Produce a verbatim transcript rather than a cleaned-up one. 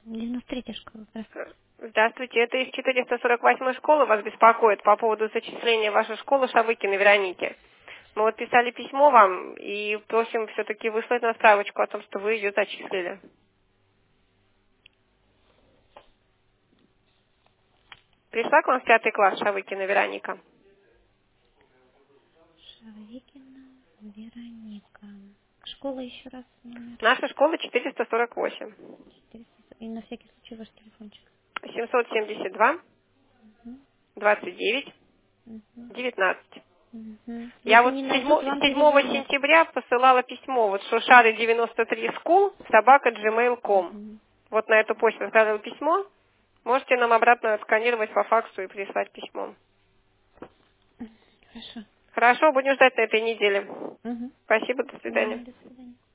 девяносто третья школа, здравствуйте. Здравствуйте, это из четыреста сорок восьмой школы вас беспокоит по поводу зачисления в вашу школу Шавыкиной Вероники. Мы вот писали письмо вам и просим все-таки выслать нам справочку о том, что вы ее зачислили. Пришла к вам в пятый класс Шавыкина Вероника? Шавыкина Вероника. Школа еще раз номер. Наша школа четыреста сорок восемь. четыреста. И на всякий случай ваш телефончик. семьсот семьдесят два, Угу. двадцать девять, Угу. девятнадцать. Угу. Я Если вот не найдут, вам седьмого перезвонят. сентября посылала письмо, вот шушары девяносто три school собака джимейл точка ком. Угу. Вот на эту почту отправила письмо. Можете нам обратно отсканировать по факсу и прислать письмо. Хорошо. Хорошо, будем ждать на этой неделе. Угу. Спасибо, до свидания. До свидания.